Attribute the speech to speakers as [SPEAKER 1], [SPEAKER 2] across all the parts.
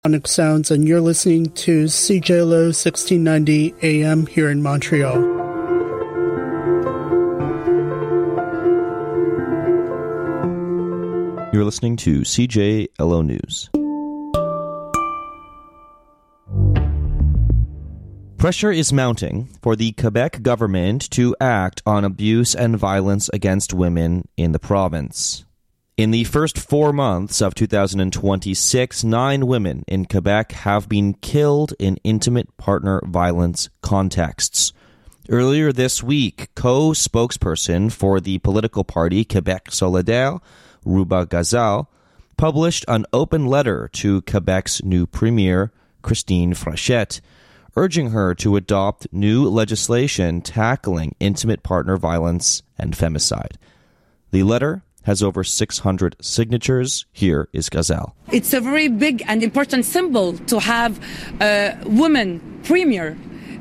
[SPEAKER 1] Sonic Sounds, and you're listening to CJLO 1690 AM here in Montreal.
[SPEAKER 2] You're listening to CJLO News. Pressure is mounting for the Quebec government to act on abuse and violence against women in the province. In the first 4 months of 2026, 9 women in Quebec have been killed in intimate partner violence contexts. Earlier this week, co-spokesperson for the political party Québec Solidaire, Rouba Gazal, published an open letter to Quebec's new premier, Christine Frechette, urging her to adopt new legislation tackling intimate partner violence and femicide. The letter has over 600 signatures. Here is Gazelle.
[SPEAKER 3] It's a very big and important symbol to have a woman premier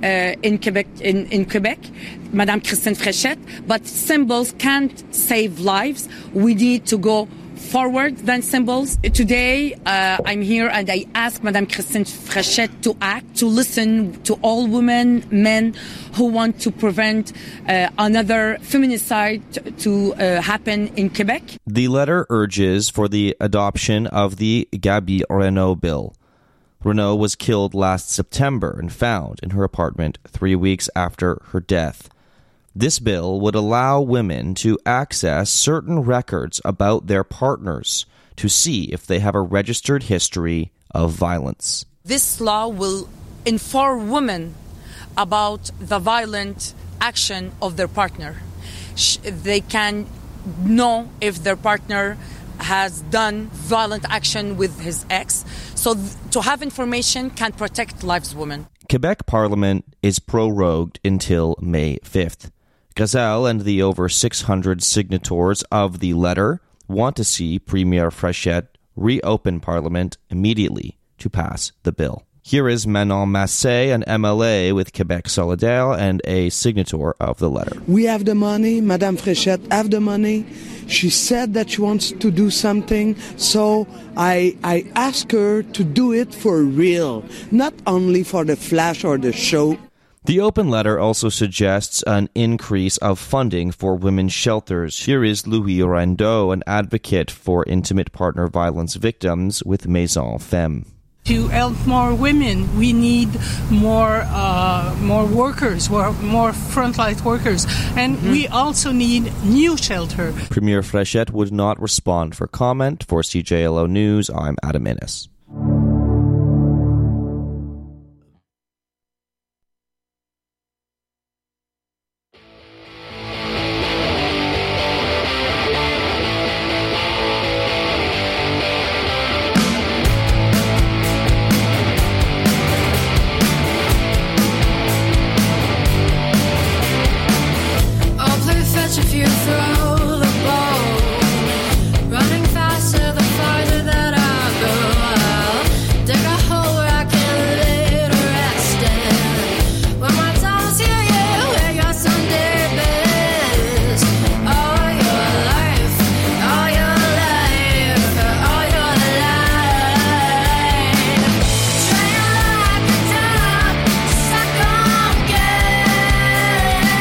[SPEAKER 3] in Quebec, in Quebec, Madame Christine Frechette, but symbols can't save lives. We need to go forward than symbols. Today, I'm here and I ask Madame Christine Frechette to act, to listen to all women, men who want to prevent another feminicide to happen in Quebec.
[SPEAKER 2] The letter urges for the adoption of the Gabi Renault bill. Renault was killed last September and found in her apartment 3 weeks after her death. This bill would allow women to access certain records about their partners to see if they have a registered history of violence.
[SPEAKER 3] This law will inform women about the violent action of their partner. They can know if their partner has done violent action with his ex. So to have information can protect lives of women.
[SPEAKER 2] Quebec Parliament is prorogued until May 5th. Gazelle and the over 600 signatories of the letter want to see Premier Frechette reopen Parliament immediately to pass the bill. Here is Manon Massé, an MLA with Québec Solidaire and a signator of the letter.
[SPEAKER 4] We have the money. Madame Frechette have the money. She said that she wants to do something, so I ask her to do it for real, not only for the flash or the show.
[SPEAKER 2] The open letter also suggests an increase of funding for women's shelters. Here is Louis Rondeau, an advocate for intimate partner violence victims with Maison Femme.
[SPEAKER 5] To help more women, we need more workers, more frontline workers, and we also need new shelter.
[SPEAKER 2] Premier Frechette would not respond for comment. For CJLO News, I'm Adam Innes.
[SPEAKER 6] If you throw the ball, running faster the farther that I go. I'll dig a hole where I can lay to rest in. When my time's here, yeah, where your Sunday best. All your life, all your life, all your life. Train like a dog, suck on gas.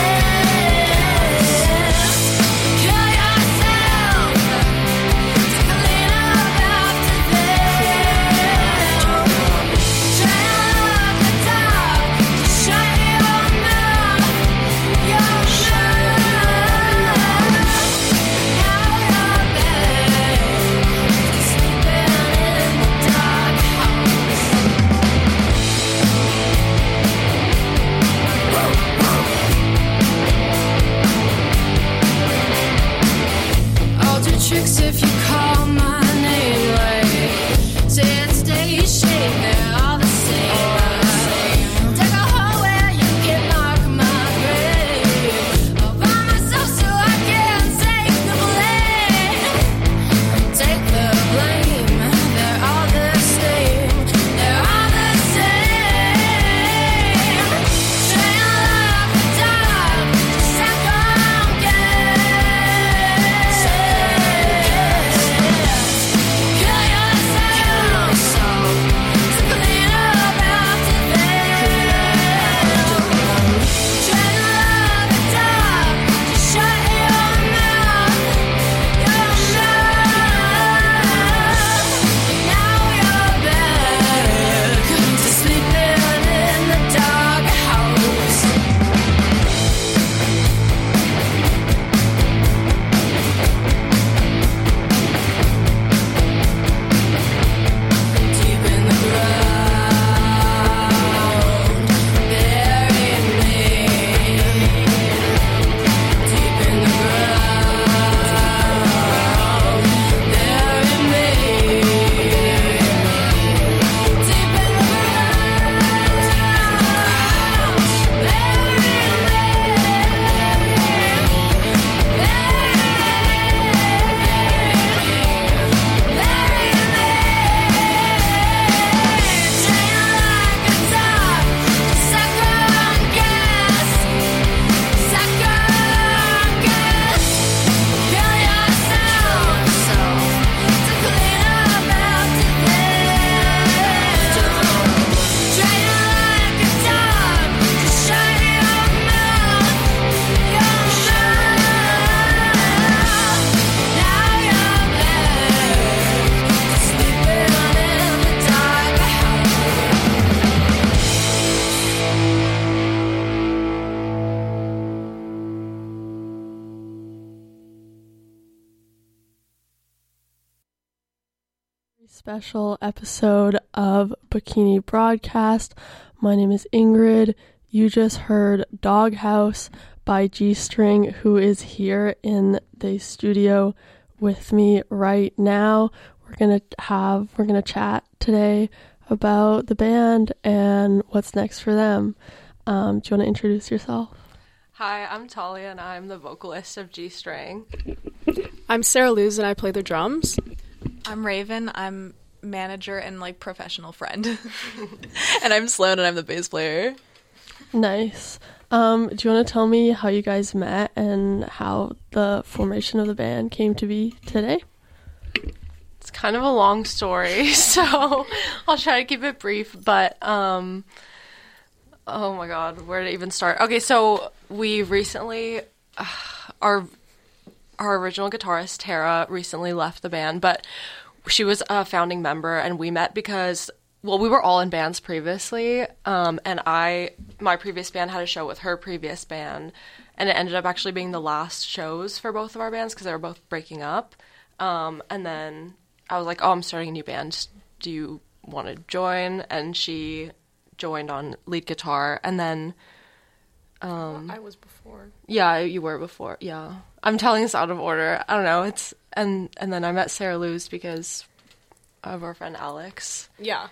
[SPEAKER 6] Kill yourself to clean up after them. Train like a dog to shut your mouth, your mouth. Now you're back to sleeping in the dark I'll do tricks if you call my name, like say it's day shape, they're all the same. Dig a hole where you can mark my grave. I'll buy myself so I can take the blame. Take the blame, they're all the same. They're all the same. Train like a dog, suck on gas. Kill yourself.
[SPEAKER 7] special episode of Bikini Broadcast. My name is Ingrid. You just heard Doghouse by G-String, who is here in the studio with me right now. We're gonna chat today about the band and what's next for them. Do you want to introduce yourself?
[SPEAKER 8] Hi, I'm Talia and I'm the vocalist of G-String.
[SPEAKER 9] I'm Sarah Luz and I play the drums.
[SPEAKER 10] I'm Raven. I'm manager and professional friend. And I'm Sloan and I'm the bass player.
[SPEAKER 7] Nice. Do you want to tell me how you guys met and how the formation of the band came to be today?
[SPEAKER 8] It's kind of a long story, so I'll try to keep it brief, but oh my god, where to even start? Okay, so we recently our original guitarist Tara recently left the band, but she was a founding member and we met because we were all in bands previously, and my previous band had a show with her previous band, and it ended up actually being the last shows for both of our bands because they were both breaking up. And then I was like, oh, I'm starting a new band. Do you want to join? And she joined on lead guitar, and then
[SPEAKER 9] I was before.
[SPEAKER 8] Yeah, you were before. Yeah, I'm telling this out of order. I don't know. It's and then I met Sarah Luz because of our friend Alex.
[SPEAKER 9] Yeah.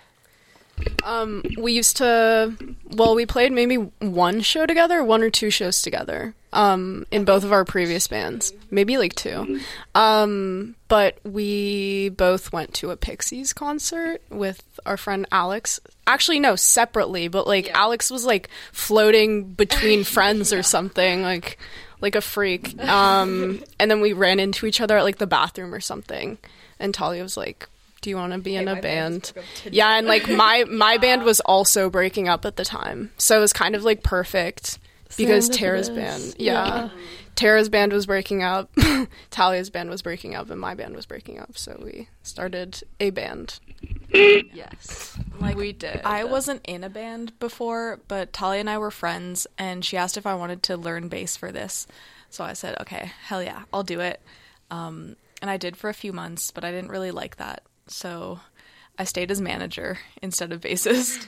[SPEAKER 9] We played maybe one show together, one or two shows together, in both of our previous bands. Maybe 2. But we both went to a Pixies concert with our friend Alex. Actually, no, separately, but Alex was floating between friends or something, like a freak. And then we ran into each other at the bathroom or something. And Talia was like, do you want to be in a band? Yeah, and my band was also breaking up at the time. So it was kind of perfect because Tara's band. Yeah. Tara's band was breaking up, Talia's band was breaking up, and my band was breaking up. So we started a band.
[SPEAKER 8] Yes. We did.
[SPEAKER 10] I wasn't in a band before, but Talia and I were friends, and she asked if I wanted to learn bass for this. So I said, okay, hell yeah, I'll do it. And I did for a few months, but I didn't really like that. So I stayed as manager instead of bassist.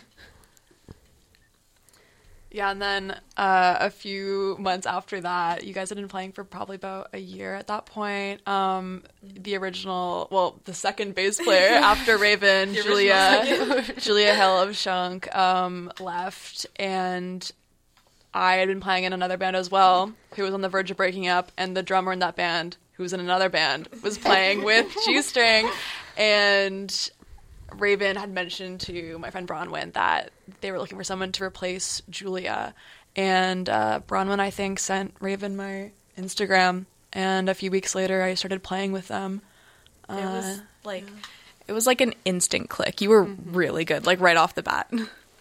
[SPEAKER 10] Yeah, and then a few months after that, you guys had been playing for probably about a year at that point. The second bass player after Raven, Julia Hill of Shunk, left, and I had been playing in another band as well, who was on the verge of breaking up, and the drummer in that band, who was in another band, was playing with G-String. And Raven had mentioned to my friend Bronwyn that they were looking for someone to replace Julia. And Bronwyn, I think, sent Raven my Instagram. And a few weeks later, I started playing with them. It was like an instant click. You were really good, right off the bat.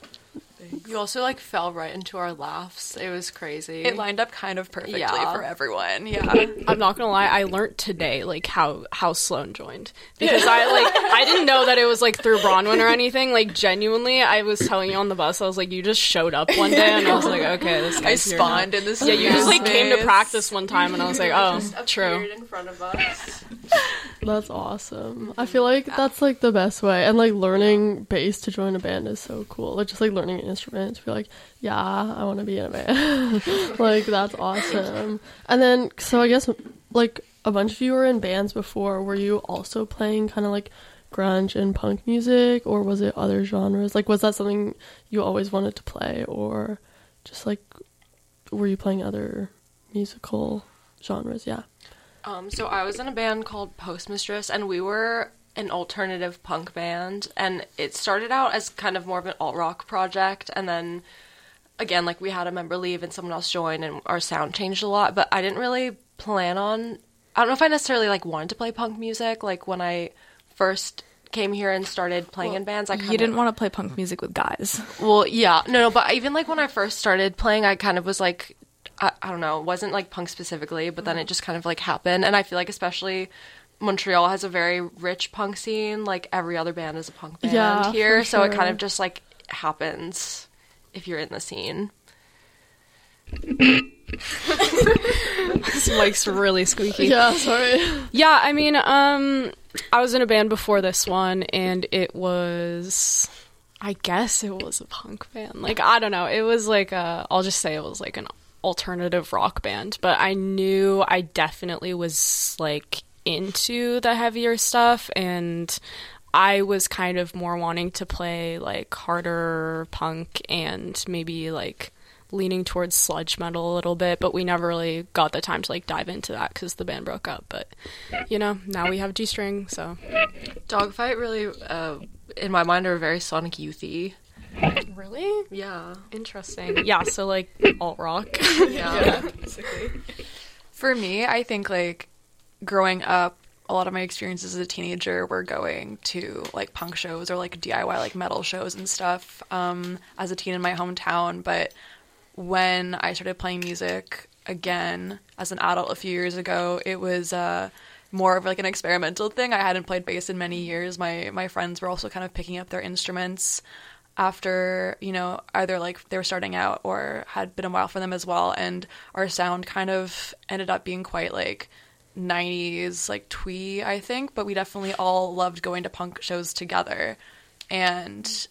[SPEAKER 8] You also fell right into our laughs. It was crazy.
[SPEAKER 10] It lined up kind of perfectly for everyone. Yeah.
[SPEAKER 9] I'm not gonna lie, I learned today how Sloan joined, because I didn't know that it was through Bronwyn or anything. Genuinely, I was telling you on the bus, I was you just showed up one day, and I was like, okay, this guy's
[SPEAKER 10] I spawned in this.
[SPEAKER 9] Yeah, you just came to practice one time, and I was like, oh,
[SPEAKER 8] just
[SPEAKER 9] true.
[SPEAKER 8] In front of us.
[SPEAKER 7] That's awesome. I feel that's the best way, and learning bass to join a band is so cool. Just learning an instrument to be yeah, I want to be in a band. That's awesome. And then, so I guess a bunch of you were in bands before. Were you also playing kind of grunge and punk music, or was it other genres? Was that something you always wanted to play, or just were you playing other musical genres? Yeah.
[SPEAKER 8] So I was in a band called Postmistress, and we were an alternative punk band, and it started out as kind of more of an alt-rock project, and then, again, we had a member leave and someone else joined, and our sound changed a lot, but I didn't really plan on... I don't know if I necessarily, wanted to play punk music. When I first came here and started playing in bands,
[SPEAKER 10] You didn't want to play punk music with guys.
[SPEAKER 8] Well, yeah. No, but even, when I first started playing, I kind of was, I don't know, it wasn't punk specifically, but then it just kind of happened. And I feel especially Montreal has a very rich punk scene. Every other band is a punk band here. So it kind of just happens if you're in the scene.
[SPEAKER 9] This mic's really squeaky.
[SPEAKER 7] Yeah, sorry.
[SPEAKER 9] Yeah, I mean, I was in a band before this one, and it was, I guess it was a punk band. Like, I don't know. It was like I'll just say it was like an alternative rock band, but I knew I definitely was like into the heavier stuff, and I was kind of more wanting to play like harder punk and maybe like leaning towards sludge metal a little bit, but we never really got the time to like dive into that because the band broke up. But you know, now we have G-String, so
[SPEAKER 8] Dogfight really, in my mind, are very Sonic Youthy.
[SPEAKER 9] really
[SPEAKER 8] Yeah.
[SPEAKER 9] interesting. Yeah, so like alt rock.
[SPEAKER 8] Yeah.
[SPEAKER 9] Basically.
[SPEAKER 10] For me, I think like growing up, a lot of my experiences as a teenager were going to like punk shows or like DIY like metal shows and stuff as a teen in my hometown. But when I started playing music again as an adult a few years ago, it was more of like an experimental thing. I hadn't played bass in many years. My friends were also kind of picking up their instruments after, you know, either like they were starting out or had been a while for them as well. And our sound kind of ended up being quite like 90s like twee, I think, but we definitely all loved going to punk shows together, and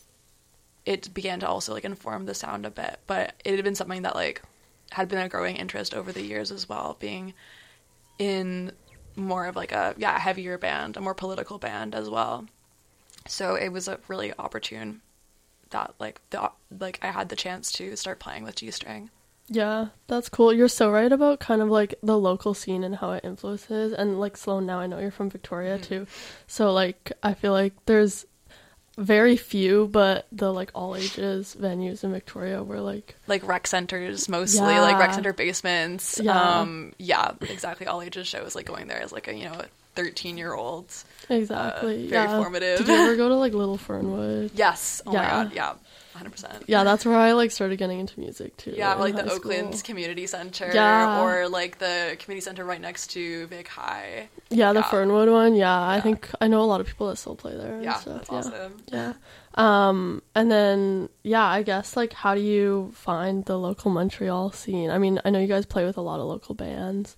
[SPEAKER 10] it began to also like inform the sound a bit. But it had been something that like had been a growing interest over the years as well, being in more of like a heavier band, a more political band as well. So it was a really opportune that like I had the chance to start playing with G-String.
[SPEAKER 7] Yeah, that's cool. You're so right about kind of like the local scene and how it influences. And like Sloan, now I know you're from Victoria too. So like I feel like there's very few, but the like all ages venues in Victoria were like
[SPEAKER 10] rec centers mostly,
[SPEAKER 7] Yeah.
[SPEAKER 10] like rec center basements.
[SPEAKER 7] Yeah.
[SPEAKER 10] Exactly. All ages shows, like going there as like a, you know, a 13-year-old.
[SPEAKER 7] exactly
[SPEAKER 10] Very formative.
[SPEAKER 7] Did you ever go to like Little Fernwood?
[SPEAKER 10] Yes. Oh
[SPEAKER 7] Yeah.
[SPEAKER 10] my god. Yeah. 100%.
[SPEAKER 7] Yeah, that's where I like started getting into music too.
[SPEAKER 10] Yeah,
[SPEAKER 7] in
[SPEAKER 10] like the
[SPEAKER 7] high
[SPEAKER 10] Oakland
[SPEAKER 7] school.
[SPEAKER 10] Community Center,
[SPEAKER 7] Yeah.
[SPEAKER 10] or like the community center right next to Vic High.
[SPEAKER 7] Yeah, the
[SPEAKER 10] Yeah.
[SPEAKER 7] Fernwood one. Yeah, I think I know a lot of people that still play there. and
[SPEAKER 10] Yeah,
[SPEAKER 7] stuff.
[SPEAKER 10] that's awesome.
[SPEAKER 7] Yeah. And then I guess like how do you find the local Montreal scene? I mean, I know you guys play with a lot of local bands,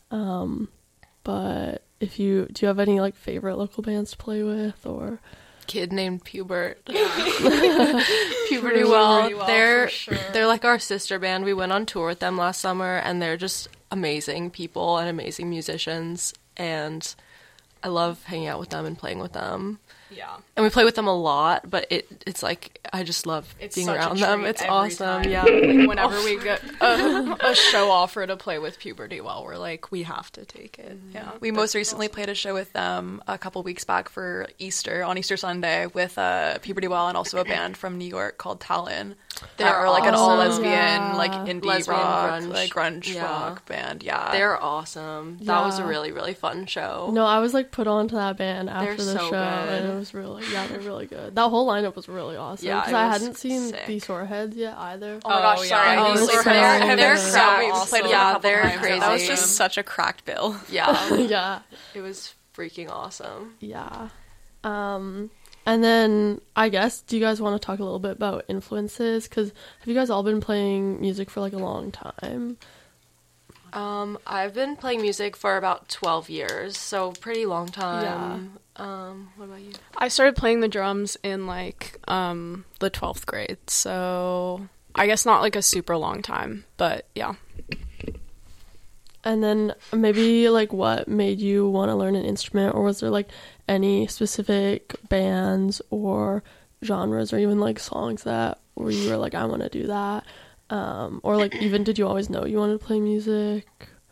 [SPEAKER 7] but do you have any like favorite local bands to play with or?
[SPEAKER 8] Kid named Pubert. Puberty Well. They're like our sister band. We went on tour with them last summer, and they're just amazing people and amazing musicians, and I love hanging out with them and playing with them.
[SPEAKER 9] Yeah.
[SPEAKER 8] And we play with them a lot, but it's like I just love being
[SPEAKER 9] such a
[SPEAKER 8] around them.
[SPEAKER 9] treat
[SPEAKER 8] It's
[SPEAKER 9] every
[SPEAKER 8] awesome.
[SPEAKER 9] time.
[SPEAKER 8] Yeah.
[SPEAKER 9] Like, whenever we get a show offer to play with Puberty Well, we're like, we have to take it.
[SPEAKER 10] Yeah, we most recently played a show with them a couple weeks back for Easter, on Easter Sunday, with Puberty Well and also a band from New York called Talon. They're like an all lesbian,
[SPEAKER 7] Yeah.
[SPEAKER 10] like indie
[SPEAKER 8] Lesbian
[SPEAKER 10] rock,
[SPEAKER 8] grunge.
[SPEAKER 10] like grunge
[SPEAKER 8] Yeah.
[SPEAKER 10] rock band. Yeah,
[SPEAKER 8] They're awesome. That was a
[SPEAKER 7] Yeah.
[SPEAKER 8] really, really fun show.
[SPEAKER 7] No, I was like put on to that band after
[SPEAKER 8] They're
[SPEAKER 7] the
[SPEAKER 8] so
[SPEAKER 7] show, and
[SPEAKER 8] good.
[SPEAKER 7] it was really they're really good. That whole lineup was really awesome.
[SPEAKER 8] Yeah,
[SPEAKER 7] because
[SPEAKER 8] it
[SPEAKER 7] I
[SPEAKER 8] was
[SPEAKER 7] hadn't seen
[SPEAKER 8] sick.
[SPEAKER 7] the Soreheads yet either.
[SPEAKER 10] Oh my gosh, sorry.
[SPEAKER 7] Oh,
[SPEAKER 10] These
[SPEAKER 7] they're
[SPEAKER 10] are
[SPEAKER 7] so
[SPEAKER 10] they're
[SPEAKER 7] good.
[SPEAKER 10] so
[SPEAKER 7] So
[SPEAKER 10] we've
[SPEAKER 9] awesome.
[SPEAKER 10] played with them a
[SPEAKER 8] Yeah,
[SPEAKER 10] couple
[SPEAKER 8] they're
[SPEAKER 10] times.
[SPEAKER 8] crazy.
[SPEAKER 9] That was just such a cracked bill.
[SPEAKER 8] Yeah.
[SPEAKER 7] Yeah.
[SPEAKER 8] It was freaking awesome.
[SPEAKER 7] Yeah. And then I guess, do you guys want to talk a little bit about influences? Because have you guys all been playing music for like a long time?
[SPEAKER 8] I've been playing music for about 12 years, so pretty long time. What about you?
[SPEAKER 9] I started playing the drums in like the 12th grade, so I guess not like a super long time, but yeah.
[SPEAKER 7] And then maybe like what made you want to learn an instrument, or was there like any specific bands or genres or even like songs that where you were like, I want to do that? Or like even did you always know you wanted to play music?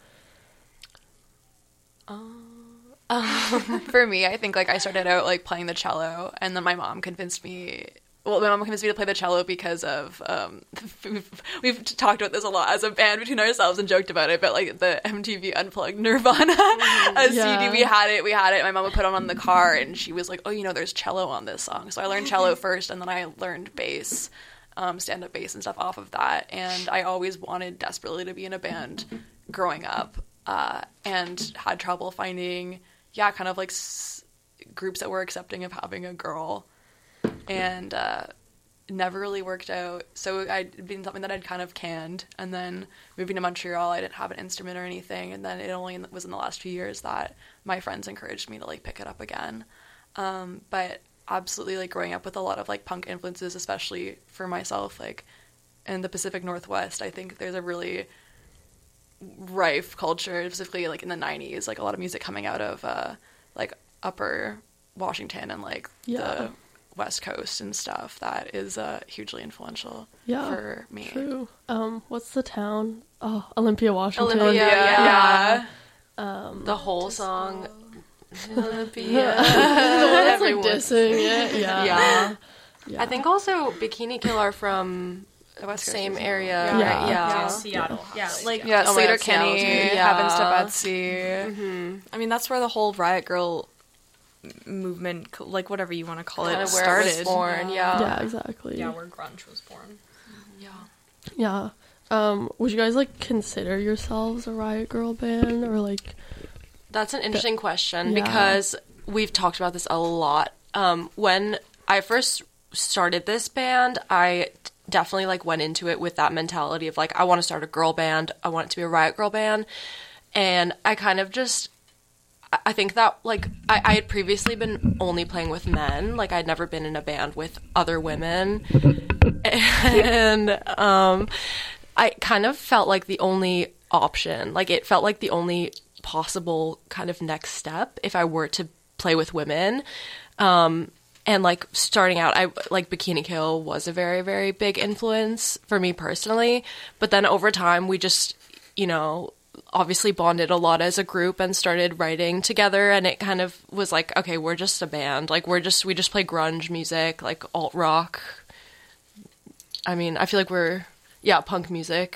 [SPEAKER 10] For me, I think like I started out like playing the cello, and then my mom convinced me. Well, my mom convinced me to play the cello because of we've talked about this a lot as a band between ourselves and joked about it, but like the MTV Unplugged Nirvana CD, we had it. My mom would put it on the car, and she was like, "Oh, you know, there's cello on this song." So I learned cello first, and then I learned bass, stand-up bass and stuff off of that. And I always wanted desperately to be in a band growing up, and had trouble finding, kind of like groups that were accepting of having a girl. And never really worked out. So I'd been something that I'd kind of canned, and then moving to Montreal, I didn't have an instrument or anything, and then it only was in the last few years that my friends encouraged me to like pick it up again. But absolutely, like growing up with a lot of like punk influences, especially for myself, like in the Pacific Northwest, I think there's a really rife culture, specifically like in the 90s, like a lot of music coming out of like upper Washington and like the West Coast and stuff that is hugely influential for me.
[SPEAKER 7] True. What's the town? Oh, Olympia, Washington.
[SPEAKER 10] Olympia, yeah.
[SPEAKER 8] The whole song. Olympia.
[SPEAKER 7] That's like dissing it.
[SPEAKER 8] Yeah. I think also Bikini Kill are from
[SPEAKER 10] the West Coast
[SPEAKER 8] same
[SPEAKER 10] as
[SPEAKER 8] area.
[SPEAKER 10] well.
[SPEAKER 8] Yeah.
[SPEAKER 11] Seattle. Yeah, like
[SPEAKER 10] Slater Kinney, Heavens to Betsy.
[SPEAKER 11] Mm-hmm. I mean, that's where the whole Riot Girl movement, like whatever you want to call it,
[SPEAKER 8] started.
[SPEAKER 11] Where
[SPEAKER 8] it was born.
[SPEAKER 7] Yeah, exactly.
[SPEAKER 11] Yeah, where grunge was born.
[SPEAKER 7] Yeah. Would you guys like consider yourselves a Riot Girl band, or like?
[SPEAKER 8] That's an interesting question because we've talked about this a lot. When I first started this band, I definitely like went into it with that mentality of like, I want to start a girl band. I want it to be a Riot Girl band. And I kind of just, I think that like, I had previously been only playing with men. Like I'd never been in a band with other women. And I kind of felt like the only option, like it felt like the only possible kind of next step if I were to play with women. And like starting out, I like Bikini Kill was a very, very big influence for me personally. But then over time, we just, you know, obviously bonded a lot as a group and started writing together. And it kind of was like, okay, we're just a band. Like we just play grunge music, like alt rock. I mean, I feel like we're punk music.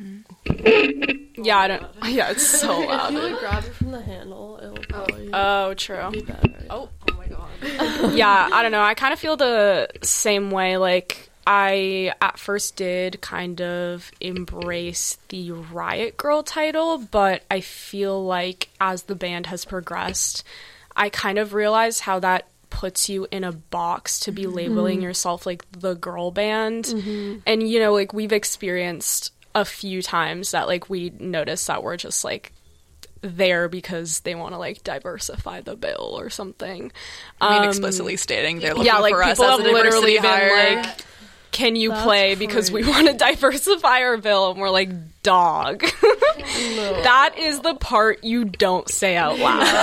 [SPEAKER 9] Mm-hmm. Yeah, I don't. Yeah, it's so loud.
[SPEAKER 7] If you like grab it from the handle, it'll probably
[SPEAKER 9] true.
[SPEAKER 7] be better.
[SPEAKER 8] Oh my god.
[SPEAKER 9] Yeah, I don't know. I kind of feel the same way. Like, I at first did kind of embrace the Riot Girl title, but I feel like as the band has progressed, I kind of realized how that puts you in a box to be labeling yourself like the girl band. And, you know, like we've experienced a few times that like we notice that we're just like there because they want to like diversify the bill or something.
[SPEAKER 10] I mean, explicitly stating they're looking
[SPEAKER 9] like
[SPEAKER 10] for us
[SPEAKER 9] people
[SPEAKER 10] as
[SPEAKER 9] have
[SPEAKER 10] a diversity
[SPEAKER 9] literally been
[SPEAKER 10] hire.
[SPEAKER 9] like, can you play because we want to diversify our bill? And we're like, dog. That is the part you don't say out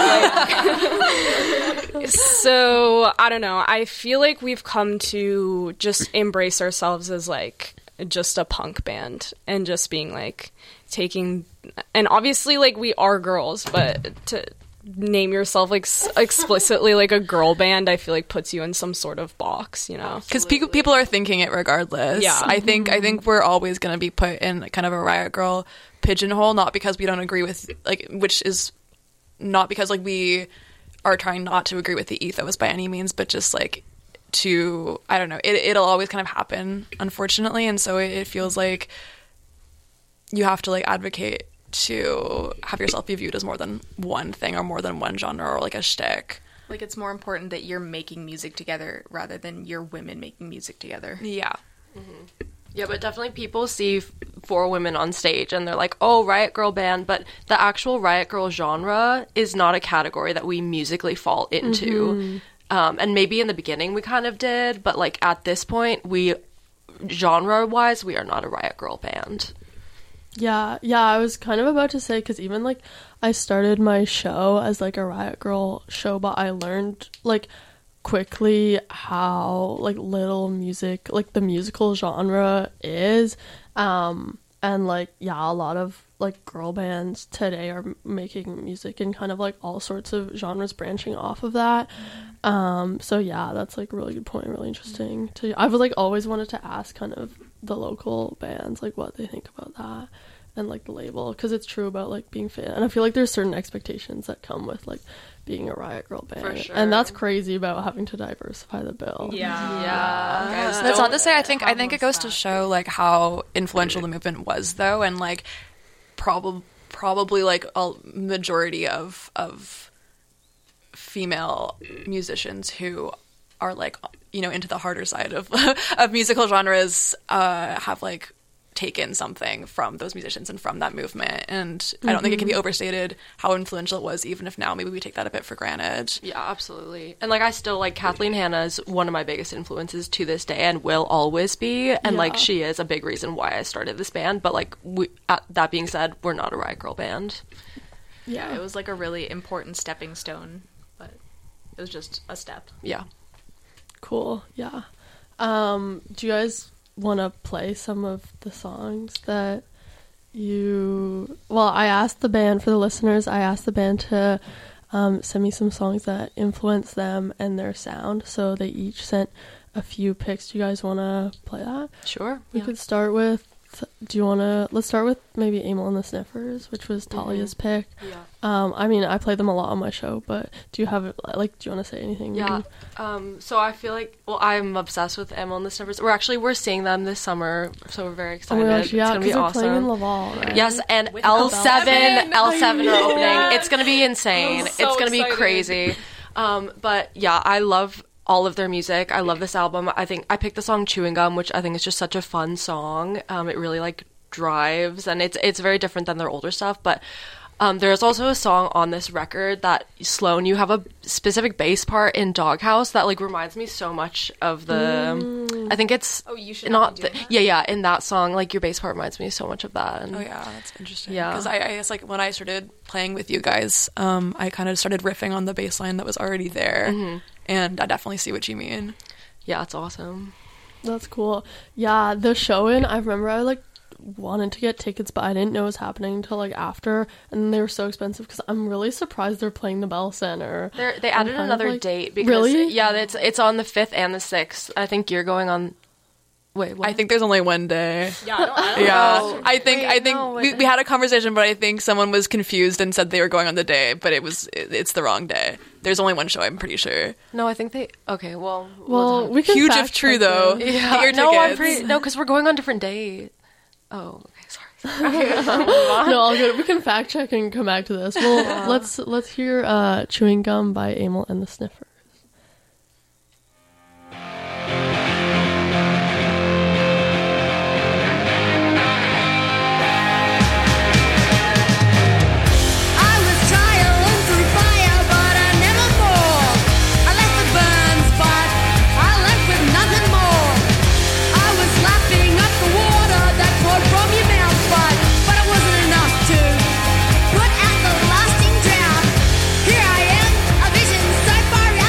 [SPEAKER 9] loud. Like, so I don't know. I feel like we've come to just embrace ourselves as like just a punk band and just being like taking, and obviously like we are girls, but to name yourself like explicitly like a girl band, I feel like puts you in some sort of box, you know,
[SPEAKER 10] because people are thinking it regardless. I think we're always going to be put in kind of a Riot Girl pigeonhole, not because we don't agree with like, which is not because like we are trying not to agree with the ethos by any means, but just like to, I don't know, it'll always kind of happen, unfortunately. And so it feels like you have to like advocate to have yourself be viewed as more than one thing or more than one genre or like a shtick.
[SPEAKER 11] Like it's more important that you're making music together rather than you're women making music together.
[SPEAKER 10] Yeah.
[SPEAKER 8] Yeah, but definitely people see 4 women on stage and they're like, oh, Riot Girl band, but the actual Riot Girl genre is not a category that we musically fall into. And maybe in the beginning we kind of did, but like at this point, genre-wise, we are not a Riot Girl band.
[SPEAKER 7] Yeah, I was kind of about to say, because even like I started my show as like a Riot Girl show, but I learned like quickly how like little music, like the musical genre is, and like a lot of like girl bands today are making music in kind of like all sorts of genres branching off of that. So yeah, that's like a really good point, really interesting. I've like always wanted to ask kind of the local bands like what they think about that and like the label, because it's true about like being fit, and I feel like there's certain expectations that come with like being a Riot Girl band. For sure. And that's crazy about having to diversify the bill.
[SPEAKER 10] Yeah. That's not to say, I think it goes to show like how influential the movement was though, and like probably like a majority of female musicians who are like into the harder side of of musical genres, have like taken something from those musicians and from that movement. And I don't think it can be overstated how influential it was, even if now maybe we take that a bit for granted.
[SPEAKER 8] Yeah, absolutely. And like I still like Kathleen Hanna is one of my biggest influences to this day and will always be. And like she is a big reason why I started this band. But like that being said, we're not a Riot Grrrl band.
[SPEAKER 11] Yeah, it was like a really important stepping stone, but it was just a step.
[SPEAKER 8] Yeah.
[SPEAKER 7] Cool. Yeah. Do you guys want to play some of the songs that I asked the band, for the listeners, I asked the band to send me some songs that influence them and their sound, so they each sent a few picks. Do you guys want to play that?
[SPEAKER 8] Sure.
[SPEAKER 7] We could start with, let's start with maybe Amyl and the Sniffers, which was Talia's pick.
[SPEAKER 8] Yeah.
[SPEAKER 7] I mean, I play them a lot on my show, but do you want to say anything?
[SPEAKER 8] Yeah. So I feel like, I'm obsessed with Amyl and the Sniffers. We're seeing them this summer, so we're very excited.
[SPEAKER 7] Oh my gosh, yeah,
[SPEAKER 8] it's gonna be awesome.
[SPEAKER 7] Playing in Laval, right?
[SPEAKER 8] Yes, and L7 are opening. It's gonna be insane. It's gonna be crazy. But yeah, I love all of their music. I love this album. I think I picked the song Chewing Gum, which I think is just such a fun song. It really like drives, and it's very different than their older stuff, but there's also a song on this record that, Sloan, you have a specific bass part in Doghouse that like reminds me so much of the I think it's
[SPEAKER 11] you should
[SPEAKER 8] not the, yeah in that song, like your bass part reminds me so much of that. And,
[SPEAKER 10] that's interesting.
[SPEAKER 8] Yeah,
[SPEAKER 10] because I guess like when I started playing with you guys, I kind of started riffing on the bass line that was already there, and I definitely see what you mean.
[SPEAKER 8] Yeah, it's awesome.
[SPEAKER 7] That's cool. Yeah, the show-in, I remember I like wanted to get tickets, but I didn't know it was happening until like after, and they were so expensive because I'm really surprised they're playing the Bell Center.
[SPEAKER 8] They added another date because
[SPEAKER 7] really?
[SPEAKER 8] Yeah, it's on the 5th and the 6th. I think you're going on. Wait, what?
[SPEAKER 10] I think there's only one day.
[SPEAKER 11] Yeah, I don't
[SPEAKER 10] yeah.
[SPEAKER 11] know.
[SPEAKER 10] I think we had a conversation, but I think someone was confused and said they were going on the day, but it's the wrong day. There's only one show, I'm pretty sure.
[SPEAKER 8] No, I think they. Okay, well,
[SPEAKER 7] we can
[SPEAKER 10] huge if true though.
[SPEAKER 8] Yeah,
[SPEAKER 10] your
[SPEAKER 8] tickets. No, because we're going on different days. Oh, okay, sorry.
[SPEAKER 7] No, all good. We can fact check and come back to this. Well, let's hear Chewing Gum by Amyl and the Sniffers.
[SPEAKER 6] Here I am, a vision so far out.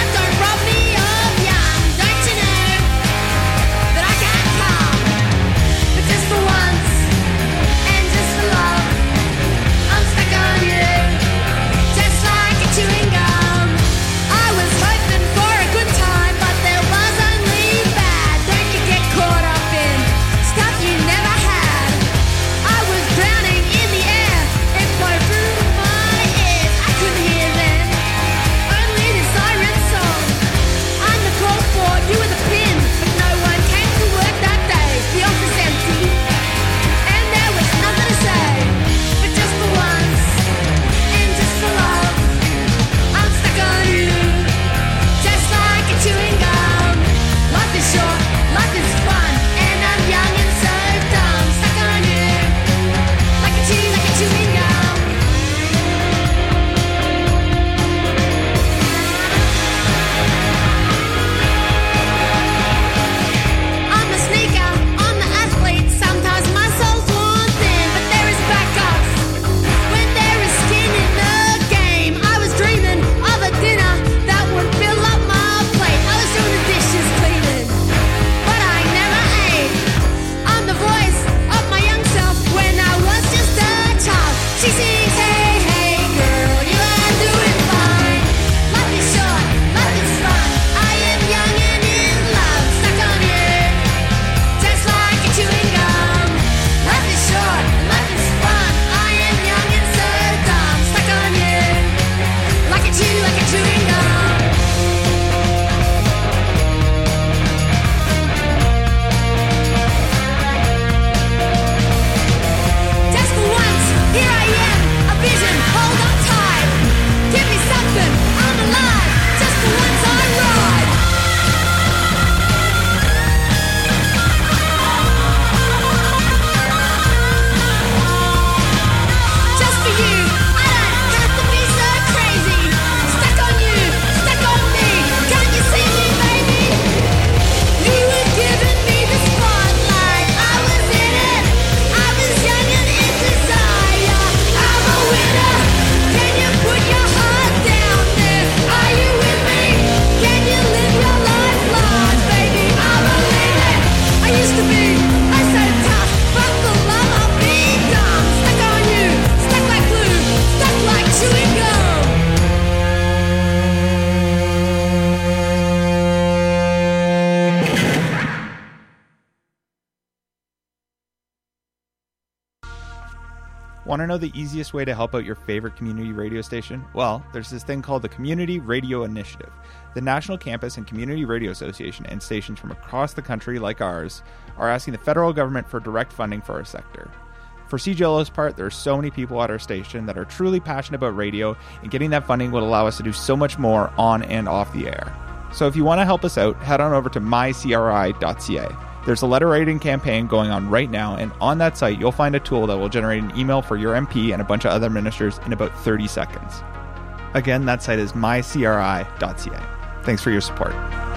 [SPEAKER 12] Want to know the easiest way to help out your favorite community radio station? Well, there's this thing called the Community Radio Initiative. The National Campus and Community Radio Association and stations from across the country like ours are asking the federal government for direct funding for our sector. For CJLO's part, there are so many people at our station that are truly passionate about radio, and getting that funding would allow us to do so much more on and off the air. So if you want to help us out, head on over to mycri.ca. There's a letter writing campaign going on right now, and on that site you'll find a tool that will generate an email for your MP and a bunch of other ministers in about 30 seconds. Again, that site is mycri.ca. Thanks for your support.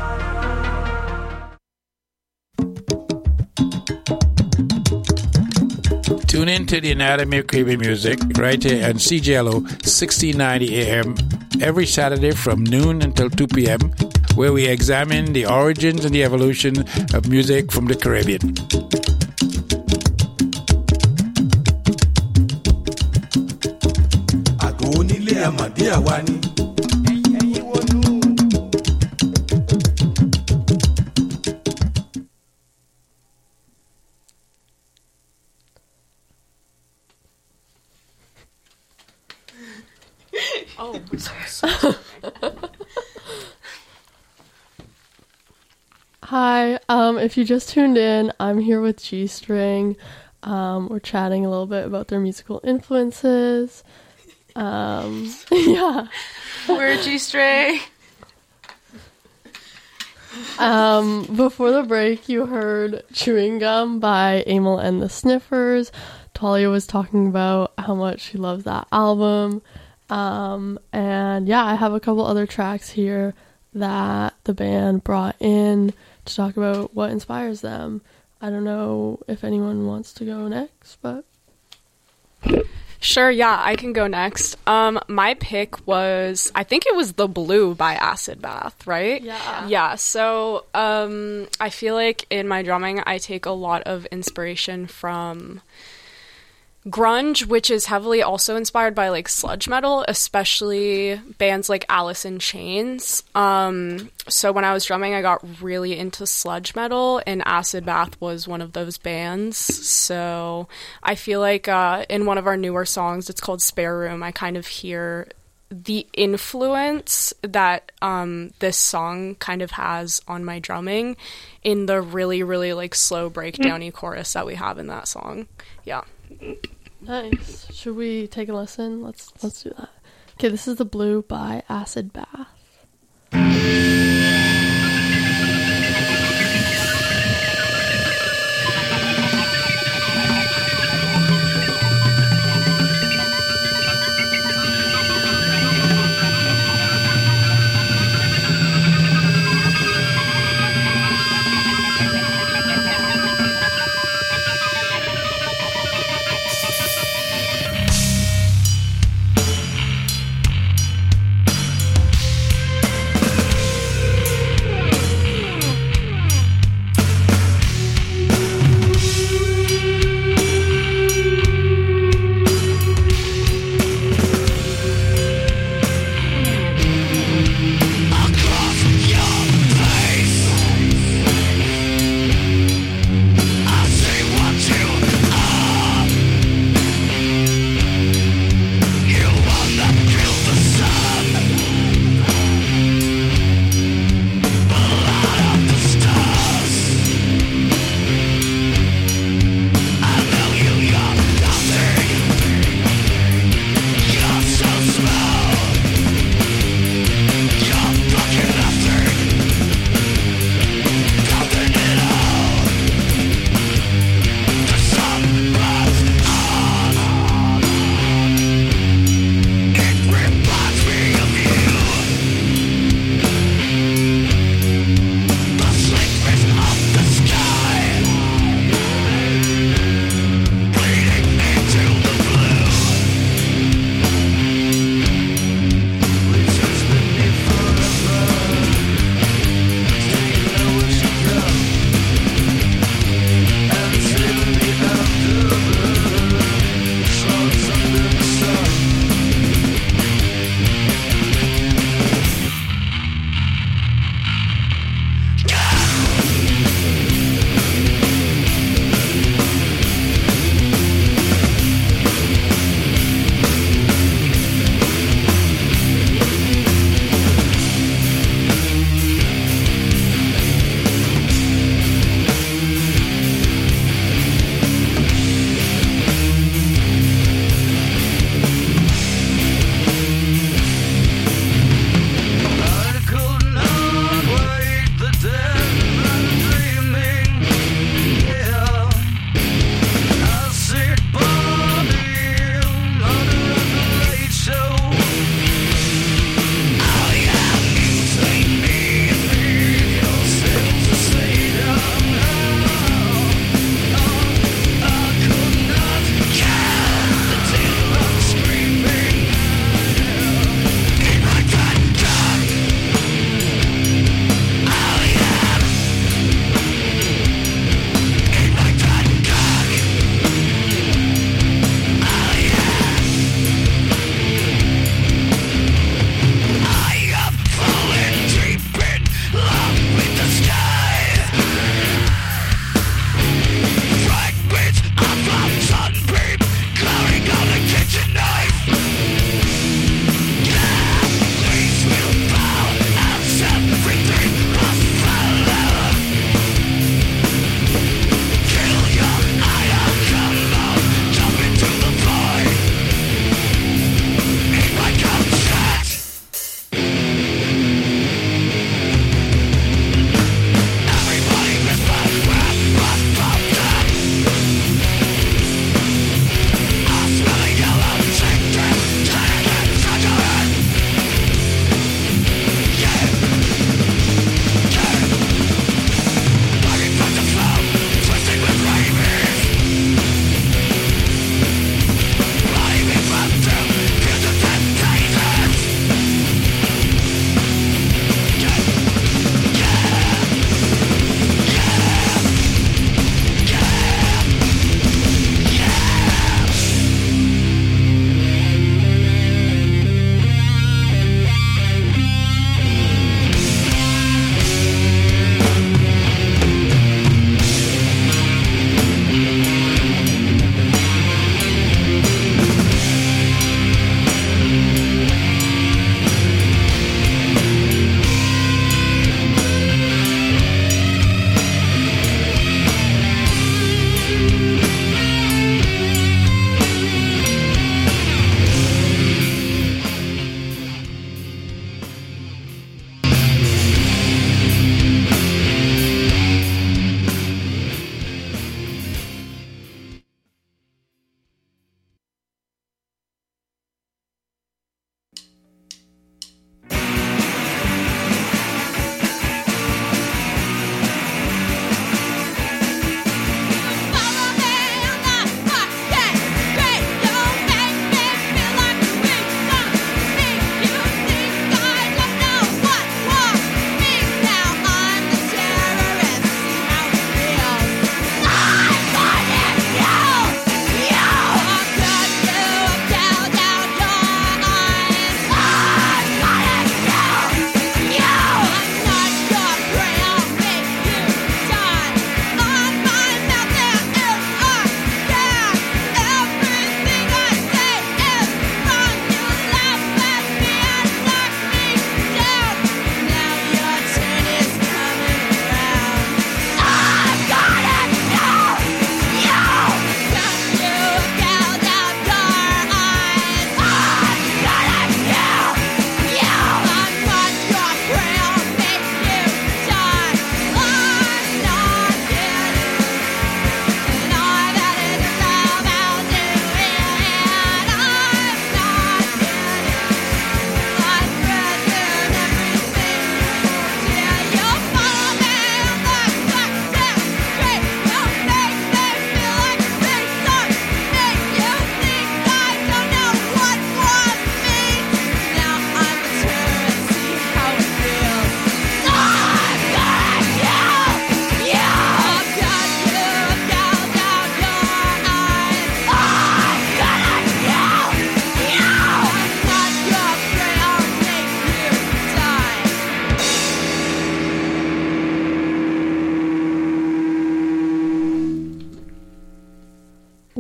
[SPEAKER 13] Tune in to the Anatomy of Caribbean Music right here on CJLO 1690 AM every Saturday from noon until 2 p.m., where we examine the origins and the evolution of music from the Caribbean.
[SPEAKER 9] Oh, so
[SPEAKER 7] Hi, if you just tuned in, I'm here with G-String. We're chatting a little bit about their musical influences. Yeah.
[SPEAKER 8] We're G-String.
[SPEAKER 7] Before the break, you heard Chewing Gum by Amyl and the Sniffers. Talia was talking about how much she loves that album. And yeah, I have a couple other tracks here that the band brought in to talk about what inspires them. I don't know if anyone wants to go next, but...
[SPEAKER 9] Sure, yeah, I can go next. My pick was, I think it was The Blue by Acid Bath, right?
[SPEAKER 7] Yeah.
[SPEAKER 9] Yeah, so I feel like in my drumming I take a lot of inspiration from grunge, which is heavily also inspired by like sludge metal, especially bands like Alice in Chains. So when I was drumming, I got really into sludge metal, and Acid Bath was one of those bands. So I feel like in one of our newer songs, it's called Spare Room, I kind of hear the influence that this song kind of has on my drumming in the really, really like slow breakdowny chorus that we have in that song. Yeah.
[SPEAKER 7] Nice. Should we take a listen? Let's do that. Okay, this is The Blue by Acid Bath.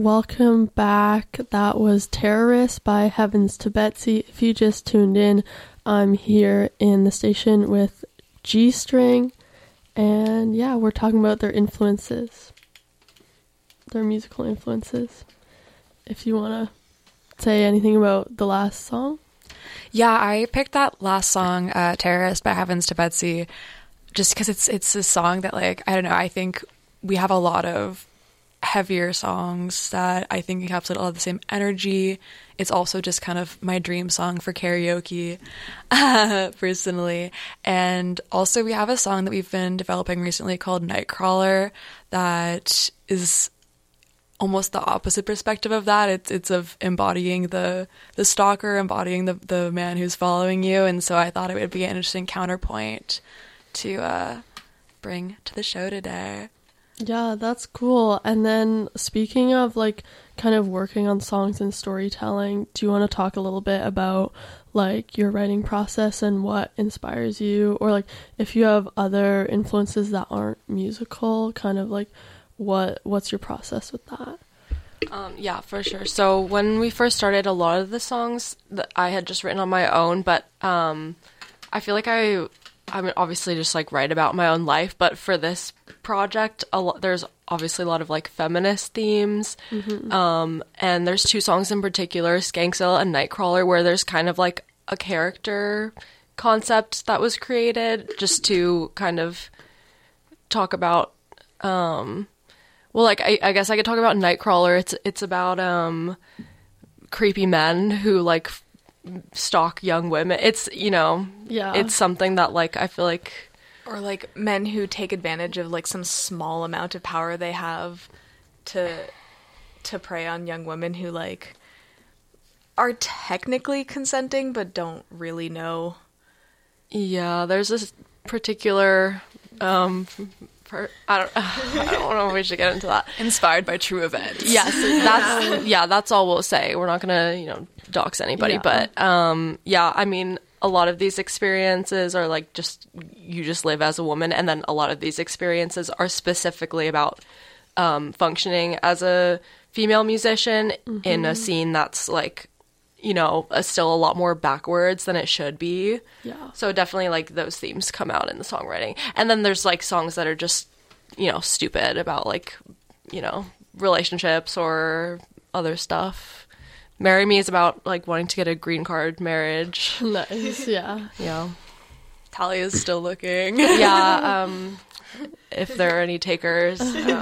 [SPEAKER 7] welcome back. That was Terrorist by Heavens to Betsy. If you just tuned in, I'm here in the station with G-String, and yeah, we're talking about their influences, their musical influences. If you want to say anything about the last song.
[SPEAKER 11] Yeah, I picked that last song, Terrorist by Heavens to Betsy, just because it's a song that, like, I don't know, I think we have a lot of heavier songs that I think encapsulate a lot of the same energy. It's also just kind of my dream song for karaoke, personally. And also we have a song that we've been developing recently called Nightcrawler that is almost the opposite perspective of that. It's of embodying the stalker, embodying the man who's following you. And so I thought it would be an interesting counterpoint to bring to the show today.
[SPEAKER 7] Yeah, that's cool. And then speaking of like kind of working on songs and storytelling, do you want to talk a little bit about like your writing process and what inspires you, or like if you have other influences that aren't musical, kind of like what's your process with that?
[SPEAKER 8] Yeah, for sure. So when we first started, a lot of the songs that I had just written on my own, but I feel like I mean, obviously just like write about my own life, but for this project, there's obviously a lot of like feminist themes. And there's two songs in particular, Skankzilla and Nightcrawler, where there's kind of like a character concept that was created just to kind of talk about, well, like I guess I could talk about Nightcrawler. It's about creepy men who like stalk young women. It's, you know,
[SPEAKER 7] yeah,
[SPEAKER 8] it's something that like I feel like,
[SPEAKER 11] or like men who take advantage of like some small amount of power they have to prey on young women who like are technically consenting but don't really know. Yeah, there's this particular I don't know if we should get into that.
[SPEAKER 10] Inspired by true events.
[SPEAKER 8] Yes, that's all we'll say. We're not gonna, you know, dox anybody, but I mean, a lot of these experiences are like just you just live as a woman, and then a lot of these experiences are specifically about functioning as a female musician in a scene that's like, you know, still a lot more backwards than it should be.
[SPEAKER 7] Yeah.
[SPEAKER 8] So definitely like those themes come out in the songwriting. And then there's like songs that are just, you know, stupid about like, you know, relationships or other stuff. Marry Me is about like wanting to get a green card marriage.
[SPEAKER 7] Nice, yeah.
[SPEAKER 8] Yeah.
[SPEAKER 10] Talia's still looking.
[SPEAKER 8] Yeah, if there are any takers.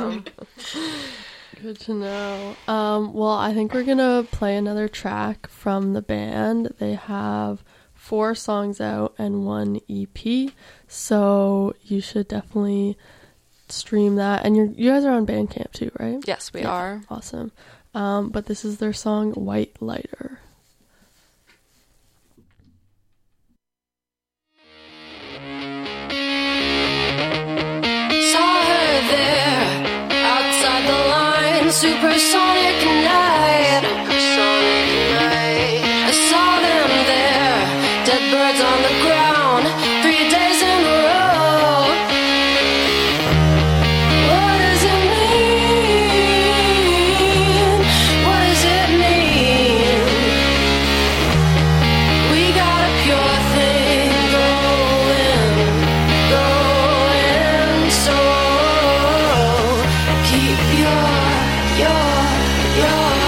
[SPEAKER 7] Good to know. Well, I think we're gonna play another track from the band. They have 4 songs out and 1 EP, so you should definitely stream that. And you guys are on Bandcamp too, right?
[SPEAKER 8] Yes, we are.
[SPEAKER 7] Awesome. But this is their song White Lighter.
[SPEAKER 6] Saw her there, outside the line, supersonic night. I saw them there, dead birds on the ground, 3 days in a row. What does it mean? What does it mean? We got a pure thing going, so keep your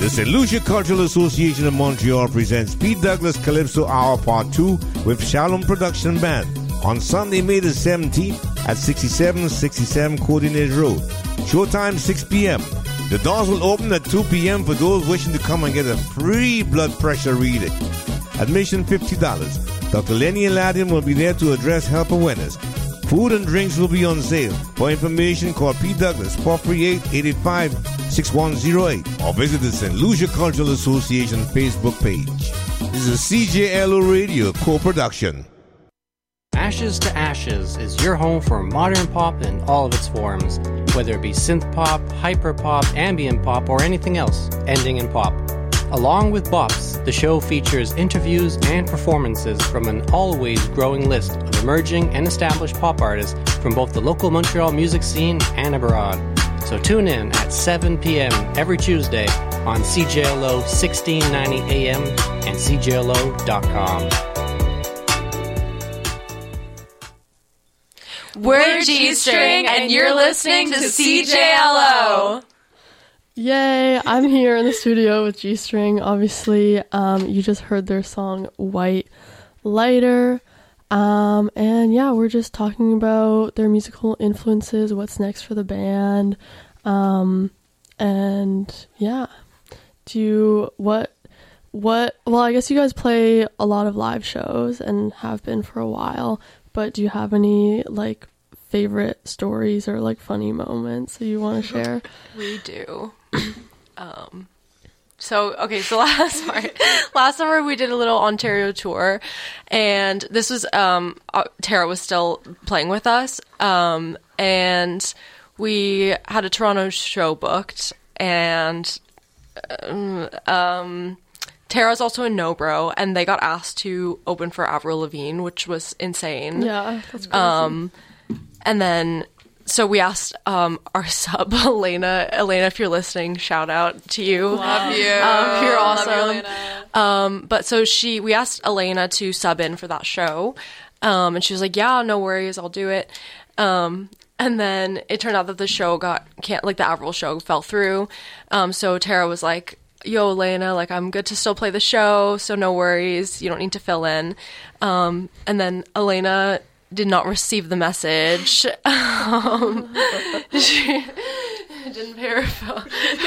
[SPEAKER 14] The St. Lucia Cultural Association of Montreal presents Pete Douglas Calypso Hour Part 2 with Shalom Production Band on Sunday, May the 17th at 6767 Coordinate Road. Showtime 6 p.m. The doors will open at 2 p.m. for those wishing to come and get a free blood pressure reading. Admission $50. Dr. Lenny Aladian will be there to address health awareness. Food and drinks will be on sale. For information, call Pete Douglas, 438-885-6108, or visit the St. Lucia Cultural Association Facebook page. This is a CJLO Radio co-production.
[SPEAKER 15] Ashes to Ashes is your home for modern pop in all of its forms, whether it be synth pop, hyper pop, ambient pop, or anything else ending in pop. Along with Bops, the show features interviews and performances from an always growing list of emerging and established pop artists from both the local Montreal music scene and abroad. So tune in at 7 p.m. every Tuesday on CJLO 1690 AM and CJLO.com.
[SPEAKER 8] We're G-String, and you're listening to CJLO.
[SPEAKER 7] Yay, I'm here in the studio with G-String. Obviously, you just heard their song White Lighter. And yeah, we're just talking about their musical influences, what's next for the band. And yeah, well, I guess you guys play a lot of live shows and have been for a while, but do you have any like favorite stories or like funny moments that you want to share?
[SPEAKER 8] We do. So last summer we did a little Ontario tour, and this was Tara was still playing with us, and we had a Toronto show booked, and Tara's also in No Bro, and they got asked to open for Avril Lavigne, which was insane.
[SPEAKER 7] Yeah, that's crazy.
[SPEAKER 8] And then, so we asked our sub, Elena, if you're listening, shout out to you.
[SPEAKER 10] Love you.
[SPEAKER 8] You're awesome.
[SPEAKER 10] Love you, Elena.
[SPEAKER 8] But so we asked Elena to sub in for that show. And she was like, yeah, no worries, I'll do it. And then it turned out that the show the Avril show fell through. So Tara was like, yo, Elena, like, I'm good to still play the show, so no worries, you don't need to fill in. And then Elena did not receive the message. She didn't pay her phone.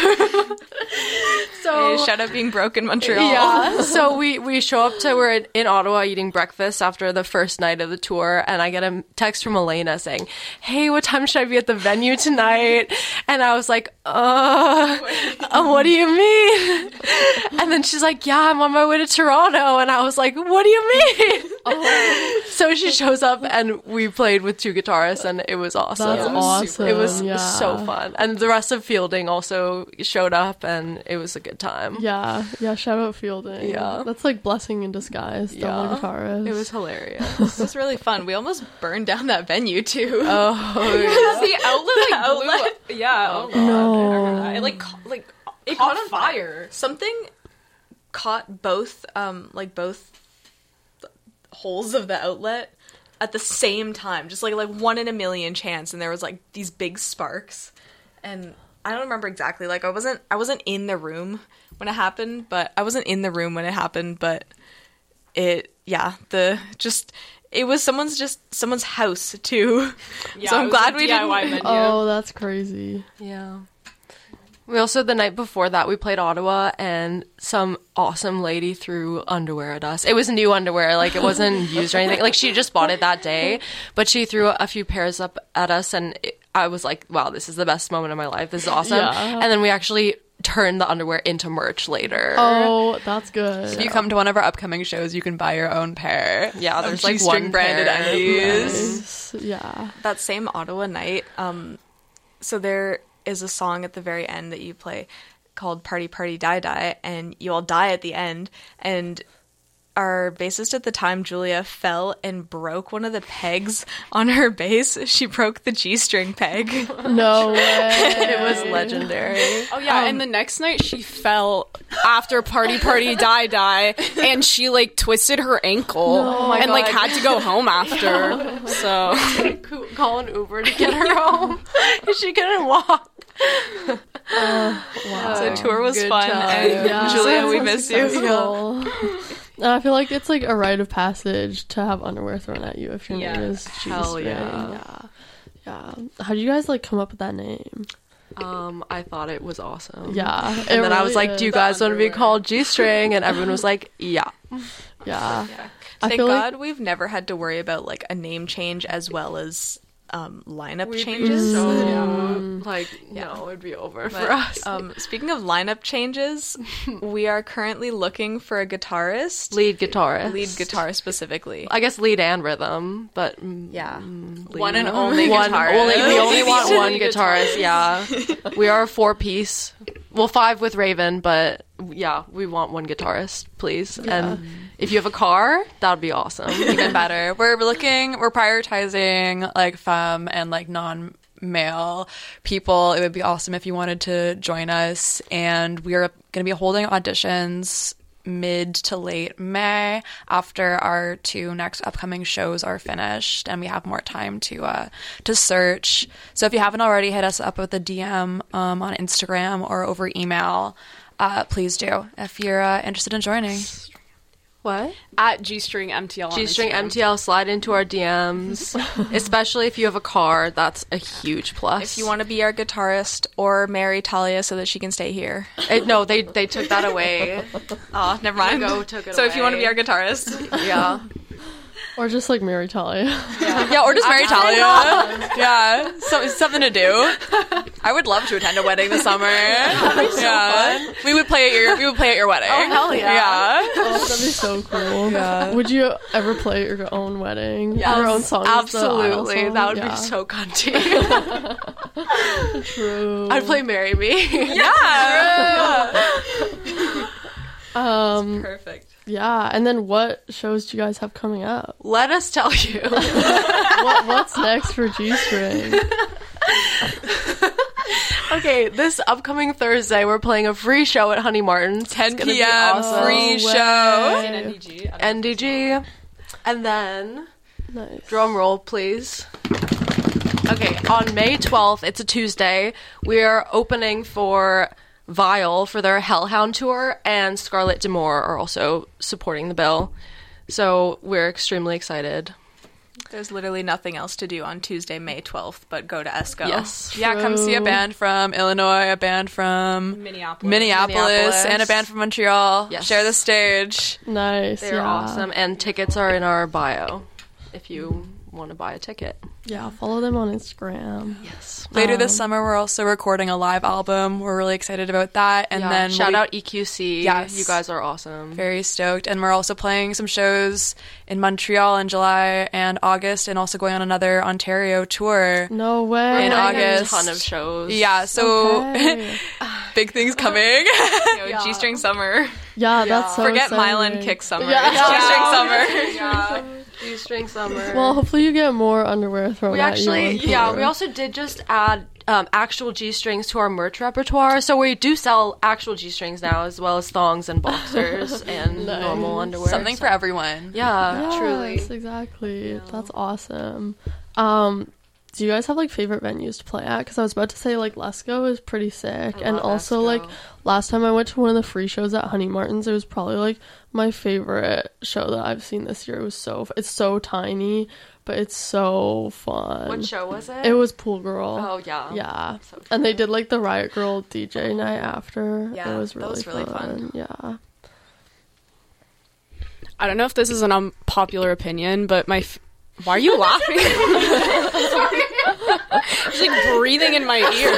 [SPEAKER 10] So hey, shout out being broke in Montreal.
[SPEAKER 8] Yeah. So we show up we're in Ottawa eating breakfast after the first night of the tour, and I get a text from Elena saying, hey, what time should I be at the venue tonight? And I was like, what do you mean? And then she's like, yeah, I'm on my way to Toronto. And I was like, what do you mean? So she shows up, and we played with two guitarists, and it was awesome.
[SPEAKER 7] That's awesome.
[SPEAKER 8] It was so fun. And the rest of Fielding also showed up, and it was a good time.
[SPEAKER 7] Yeah, shout out Fielding.
[SPEAKER 8] Yeah.
[SPEAKER 7] That's like blessing in disguise, double guitarist.
[SPEAKER 8] It was hilarious.
[SPEAKER 10] It was really fun. We almost burned down that venue, too.
[SPEAKER 8] Oh,
[SPEAKER 10] the outlet, blew. Yeah.
[SPEAKER 7] Oh, no.
[SPEAKER 10] It it caught on fire. Something caught both holes of the outlet at the same time, just like 1 in a million chance, and there was like these big sparks, and I don't remember exactly. Like I wasn't in the room when it happened, but it was someone's house too. Yeah, so I'm glad we didn't.
[SPEAKER 7] Oh, that's crazy.
[SPEAKER 8] Yeah. We also, the night before that, we played Ottawa, and some awesome lady threw underwear at us. It was new underwear, like it wasn't used or anything. Like she just bought it that day, but she threw a few pairs up at us, and I was like, wow, this is the best moment of my life. This is awesome. Yeah. And then we actually turned the underwear into merch later.
[SPEAKER 7] Oh, that's good.
[SPEAKER 10] So if you come to one of our upcoming shows, you can buy your own pair.
[SPEAKER 8] Yeah, there's like
[SPEAKER 10] G-string
[SPEAKER 8] one
[SPEAKER 10] branded
[SPEAKER 7] Nice.
[SPEAKER 10] undies.
[SPEAKER 7] Yeah.
[SPEAKER 10] That same Ottawa night, so there is a song at the very end that you play called Party Party Die Die, and you all die at the end, and our bassist at the time, Julia, fell and broke one of the pegs on her bass. She broke the G-string peg.
[SPEAKER 7] No way.
[SPEAKER 8] It was legendary.
[SPEAKER 9] Oh yeah, and the next night she fell after Party Party Die Die, and she like twisted her ankle and like had to go home after. So
[SPEAKER 8] call an Uber to get her home. She couldn't walk.
[SPEAKER 7] Wow.
[SPEAKER 10] So tour was
[SPEAKER 9] Good
[SPEAKER 10] fun,
[SPEAKER 9] job.
[SPEAKER 10] and
[SPEAKER 7] Yeah.
[SPEAKER 10] Julia, we
[SPEAKER 7] Sounds
[SPEAKER 10] miss you.
[SPEAKER 7] successful. And I feel like it's like a rite of passage to have underwear thrown at you if your name is
[SPEAKER 8] Hell
[SPEAKER 7] G-string.
[SPEAKER 8] yeah.
[SPEAKER 7] Yeah. How do you guys like come up with that name?
[SPEAKER 8] I thought it was awesome.
[SPEAKER 7] Yeah,
[SPEAKER 8] And
[SPEAKER 7] it
[SPEAKER 8] then I was
[SPEAKER 7] really
[SPEAKER 8] like, do you
[SPEAKER 7] is.
[SPEAKER 8] guys want to be called G-string? And everyone was like, yeah.
[SPEAKER 7] Yeah.
[SPEAKER 16] Thank
[SPEAKER 7] feel like-
[SPEAKER 16] God we've never had to worry about like a name change as well as lineup changes.
[SPEAKER 8] No, it'd be over
[SPEAKER 16] But,
[SPEAKER 8] for us.
[SPEAKER 16] Speaking of lineup changes, we are currently looking for a guitarist.
[SPEAKER 8] Lead guitarist.
[SPEAKER 16] Lead guitarist specifically.
[SPEAKER 8] I guess lead and rhythm, but
[SPEAKER 16] yeah.
[SPEAKER 8] lead.
[SPEAKER 16] One and only
[SPEAKER 8] One,
[SPEAKER 16] guitarist.
[SPEAKER 8] we only want
[SPEAKER 16] The
[SPEAKER 8] one
[SPEAKER 16] only
[SPEAKER 8] guitarist, yeah. We are a 4-piece. Well, 5 with Raven, but yeah, we want one guitarist, please.
[SPEAKER 10] Yeah.
[SPEAKER 8] And if you have a car, that would be awesome.
[SPEAKER 10] Even better. We're prioritizing like femme and like non-male people. It would be awesome if you wanted to join us. And we are going to be holding auditions mid to late May after our 2 next upcoming shows are finished and we have more time to search. So if you haven't already, hit us up with a DM on Instagram or over email. Please do if you're interested in joining.
[SPEAKER 8] What?
[SPEAKER 9] At G-String MTL on
[SPEAKER 8] G-String
[SPEAKER 9] Instagram.
[SPEAKER 8] MTL, slide into our DMs. Especially if you have a car, that's a huge plus.
[SPEAKER 16] If you want to be our guitarist or marry Talia so that she can stay here.
[SPEAKER 8] No, they took that away.
[SPEAKER 16] Oh, never mind.
[SPEAKER 8] Go took it
[SPEAKER 16] so
[SPEAKER 8] away.
[SPEAKER 16] if you want to be our guitarist.
[SPEAKER 8] Yeah.
[SPEAKER 7] Or just like marry Talia.
[SPEAKER 10] Yeah, or just marry Talia. Yeah, something to do. I would love to attend a wedding this summer.
[SPEAKER 8] That'd be so fun.
[SPEAKER 10] We would play at your wedding.
[SPEAKER 8] Oh, hell yeah.
[SPEAKER 10] Yeah.
[SPEAKER 7] Oh, that'd be so cool.
[SPEAKER 10] Yeah.
[SPEAKER 7] Would you ever play at your own wedding?
[SPEAKER 8] Yes,
[SPEAKER 7] Your own song?
[SPEAKER 8] absolutely. That would
[SPEAKER 7] Yeah.
[SPEAKER 8] be so cunty.
[SPEAKER 7] True.
[SPEAKER 8] I'd play Marry Me.
[SPEAKER 10] Yeah.
[SPEAKER 16] Perfect.
[SPEAKER 7] Yeah, and then what shows do you guys have coming up?
[SPEAKER 8] Let us tell you.
[SPEAKER 7] What's next for G-String?
[SPEAKER 8] Okay, this upcoming Thursday, we're playing a free show at Honey Martin's.
[SPEAKER 10] 10
[SPEAKER 8] It's gonna be
[SPEAKER 10] p.m.
[SPEAKER 8] awesome.
[SPEAKER 10] free show.
[SPEAKER 9] In NDG.
[SPEAKER 8] NDG. And then,
[SPEAKER 7] Nice.
[SPEAKER 8] drum roll, please. Okay, on May 12th, it's a Tuesday, we are opening for Vile for their Hellhound tour, and Scarlett D'Amour are also supporting the bill. So we're extremely excited.
[SPEAKER 16] There's literally nothing else to do on Tuesday, May 12th, but go to ESCO.
[SPEAKER 8] Yes.
[SPEAKER 10] Yeah, come see a band from Illinois, a band from Minneapolis, and a band from Montreal.
[SPEAKER 8] Yes.
[SPEAKER 10] Share the stage.
[SPEAKER 7] Nice.
[SPEAKER 8] They're
[SPEAKER 7] yeah.
[SPEAKER 8] awesome, and tickets are in our bio if you want to buy a ticket.
[SPEAKER 7] Yeah, follow them on Instagram.
[SPEAKER 8] Yes.
[SPEAKER 10] Later this summer, we're also recording a live album. We're really excited about that. And then
[SPEAKER 8] shout out EQC.
[SPEAKER 10] Yes.
[SPEAKER 8] You guys are awesome.
[SPEAKER 10] Very stoked. And we're also playing some shows in Montreal in July and August, and also going on another Ontario tour.
[SPEAKER 7] No way.
[SPEAKER 10] In August.
[SPEAKER 8] A ton of shows.
[SPEAKER 10] Yeah, so
[SPEAKER 7] Okay.
[SPEAKER 10] big things coming.
[SPEAKER 16] G-string summer.
[SPEAKER 7] Yeah, that's so
[SPEAKER 16] Forget
[SPEAKER 7] exciting.
[SPEAKER 16] Mylan kick summer.
[SPEAKER 7] Yeah.
[SPEAKER 16] It's G-string
[SPEAKER 10] summer.
[SPEAKER 8] G-string summer.
[SPEAKER 7] Well, hopefully you get more underwear thrown
[SPEAKER 8] we
[SPEAKER 7] at
[SPEAKER 8] actually,
[SPEAKER 7] you.
[SPEAKER 8] we also did just add actual G-strings to our merch repertoire. So we do sell actual G-strings now, as well as thongs and boxers and
[SPEAKER 7] Nice.
[SPEAKER 8] normal underwear.
[SPEAKER 10] Something for everyone.
[SPEAKER 8] Yeah, truly.
[SPEAKER 7] Yes, exactly. That's awesome. Do you guys have like favorite venues to play at? Because I was about to say like Lesko is pretty sick, and also like last time I went to one of the free shows at Honey Martin's, it was probably like my favorite show that I've seen this year. It was it's so tiny, but it's so fun.
[SPEAKER 8] What show was it?
[SPEAKER 7] It was Pool Girl.
[SPEAKER 8] Oh, yeah.
[SPEAKER 7] Yeah. And they did like the Riot Girl DJ night after.
[SPEAKER 16] Yeah,
[SPEAKER 7] it was
[SPEAKER 16] that was really fun.
[SPEAKER 7] Yeah.
[SPEAKER 9] I don't know if this is an unpopular opinion, but why are you laughing? She's like breathing in my ear.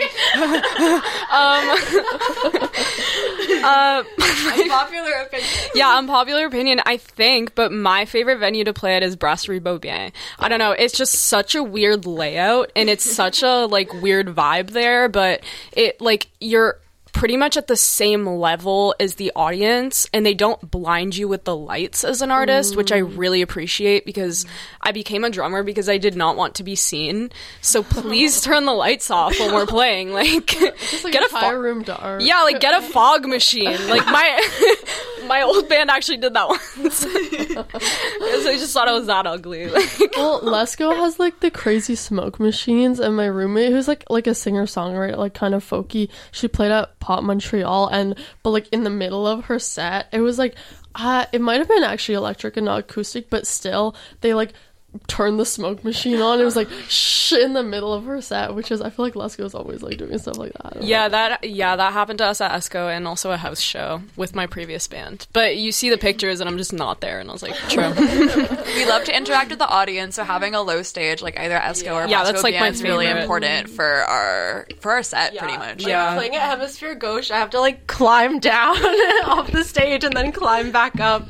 [SPEAKER 16] Unpopular opinion.
[SPEAKER 9] Yeah, unpopular opinion, I think, but my favorite venue to play at is Brasserie Beaubien. I don't know, it's just such a weird layout, and it's such a, like, weird vibe there, but it, like, you're pretty much at the same level as the audience, and they don't blind you with the lights as an artist, which I really appreciate, because I became a drummer because I did not want to be seen. So please turn the lights off when we're playing. Like,
[SPEAKER 7] Just like
[SPEAKER 9] get
[SPEAKER 7] entire room dark.
[SPEAKER 9] Yeah, like get a fog machine. Like my old band actually did that once. Because I just thought it was that ugly.
[SPEAKER 7] Well, Lesko has like the crazy smoke machines, and my roommate, who's like a singer-songwriter, like kind of folky, she played at Pop Montreal, but like in the middle of her set, it was like it might have been actually electric and not acoustic, but still they like turned the smoke machine on. It was like shh in the middle of her set, which is, I feel like Lesko's always like doing stuff like that.
[SPEAKER 9] That happened to us at Esco, and also a house show with my previous band. But you see the pictures and I'm just not there, and I was like, true.
[SPEAKER 10] We love to interact with the audience, so having a low stage like either Esco or Pasco
[SPEAKER 9] that's like my
[SPEAKER 10] is really
[SPEAKER 9] favorite.
[SPEAKER 10] important for our set pretty much.
[SPEAKER 8] Like, playing at Hemisphere Gauche, I have to like climb down off the stage and then climb back up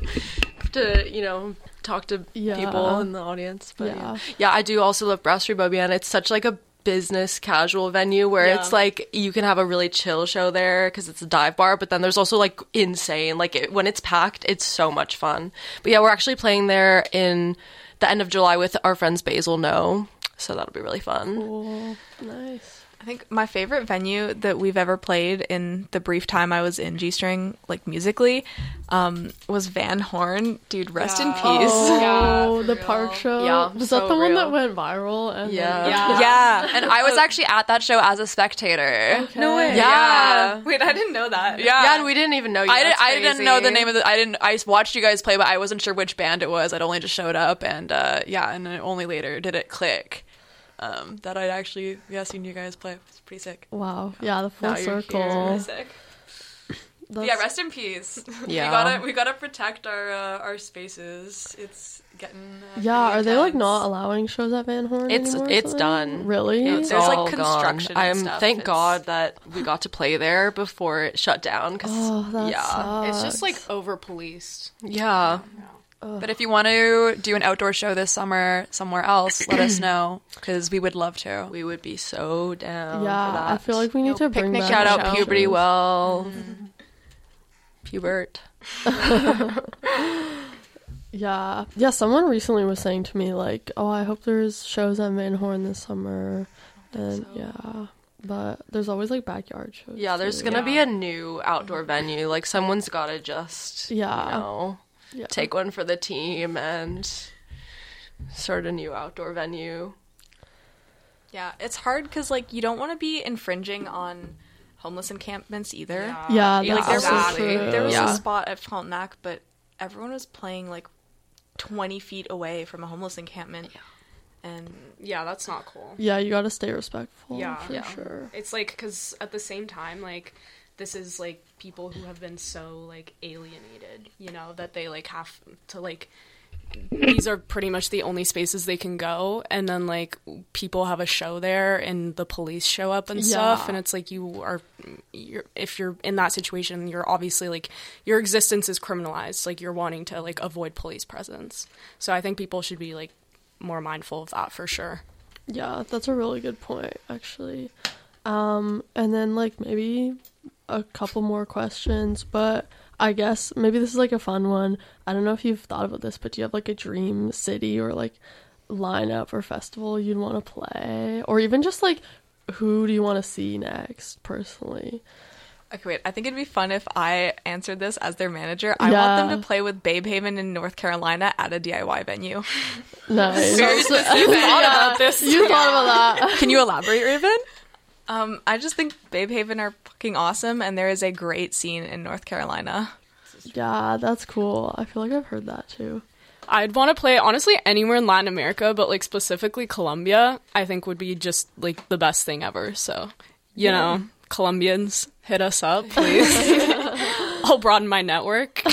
[SPEAKER 8] to talk to people in the audience. But yeah, I do also love Brasserie Beaubien. It's such like a business casual venue where it's like you can have a really chill show there because it's a dive bar, but then there's also like insane, like when it's packed, it's so much fun. But yeah, we're actually playing there in the end of July with our friends Basil No, so that'll be really fun.
[SPEAKER 7] Cool. Nice.
[SPEAKER 16] I think my favorite venue that we've ever played in the brief time I was in G-String, like musically, was Van Horn. Dude, rest in peace.
[SPEAKER 7] Oh, the park show.
[SPEAKER 10] Yeah,
[SPEAKER 7] was
[SPEAKER 10] so
[SPEAKER 7] that the one
[SPEAKER 10] real.
[SPEAKER 7] that went viral? And
[SPEAKER 10] Yeah. And I was actually at that show as a spectator.
[SPEAKER 7] Okay.
[SPEAKER 16] No way.
[SPEAKER 10] Yeah.
[SPEAKER 16] Wait, I didn't know that.
[SPEAKER 10] Yeah,
[SPEAKER 8] and we didn't even know you.
[SPEAKER 10] I didn't know the name of I watched you guys play, but I wasn't sure which band it was. I'd only just showed up, and and then only later did it click that I'd actually seen you guys play. It's pretty sick.
[SPEAKER 7] Wow. Yeah, the full
[SPEAKER 10] Now you're
[SPEAKER 7] circle.
[SPEAKER 10] here. It's pretty sick. Yeah, rest in peace.
[SPEAKER 8] Yeah.
[SPEAKER 10] we gotta protect our spaces. It's getting
[SPEAKER 7] Are they like not allowing shows at Van Horn anymore?
[SPEAKER 8] It's done.
[SPEAKER 7] Really?
[SPEAKER 8] It's
[SPEAKER 10] There's, like,
[SPEAKER 8] all
[SPEAKER 10] construction
[SPEAKER 8] gone.
[SPEAKER 10] and stuff.
[SPEAKER 8] Thank God that we got to play there before it shut down.
[SPEAKER 9] It's just like over policed.
[SPEAKER 8] Yeah.
[SPEAKER 10] But if you want to do an outdoor show this summer somewhere else, let us know, because we would love to.
[SPEAKER 8] We would be so down.
[SPEAKER 7] Yeah,
[SPEAKER 8] for that.
[SPEAKER 7] I feel like we need to bring
[SPEAKER 8] picnic.
[SPEAKER 7] back
[SPEAKER 8] Shout out
[SPEAKER 7] shows.
[SPEAKER 8] Puberty Well, Pubert.
[SPEAKER 7] Yeah. Someone recently was saying to me like, "Oh, I hope there's shows at Van Horn this summer," and but there's always like backyard shows.
[SPEAKER 8] Yeah, there's
[SPEAKER 7] too.
[SPEAKER 8] gonna be a new outdoor venue. Like someone's gotta just take one for the team and start a new outdoor venue.
[SPEAKER 16] Yeah, it's hard because like you don't want to be infringing on homeless encampments either.
[SPEAKER 7] Yeah,
[SPEAKER 16] like
[SPEAKER 7] that's also true.
[SPEAKER 16] There was a spot at Frontenac, but everyone was playing like 20 feet away from a homeless encampment. And
[SPEAKER 9] that's not cool.
[SPEAKER 7] Yeah, you gotta stay respectful.
[SPEAKER 9] For
[SPEAKER 7] sure.
[SPEAKER 9] It's like, because at the same time, like, this is like people who have been so like alienated, that they like have to like, these are pretty much the only spaces they can go, and then like people have a show there and the police show up and stuff, and it's like if you're in that situation, you're obviously like your existence is criminalized, like you're wanting to like avoid police presence. So I think people should be like more mindful of that for sure.
[SPEAKER 7] Yeah, that's a really good point, actually. And then like maybe a couple more questions, but I guess maybe this is like a fun one. I don't know if you've thought about this, but do you have like a dream city or like lineup or festival you'd want to play, or even just like who do you want to see next personally?
[SPEAKER 16] Okay, wait. I think it'd be fun if I answered this as their manager. I want them to play with Babe Haven in North Carolina at a DIY venue.
[SPEAKER 7] Nice.
[SPEAKER 16] You thought about this.
[SPEAKER 7] You thought about that.
[SPEAKER 10] Can you elaborate, Raven?
[SPEAKER 16] I just think Babe Haven are fucking awesome, and there is a great scene in North Carolina.
[SPEAKER 7] Yeah, that's cool. I feel like I've heard that too.
[SPEAKER 9] I'd want to play, honestly, anywhere in Latin America, but like specifically Colombia, I think would be just like the best thing ever. So, you know, Colombians, hit us up, please. I'll broaden my network.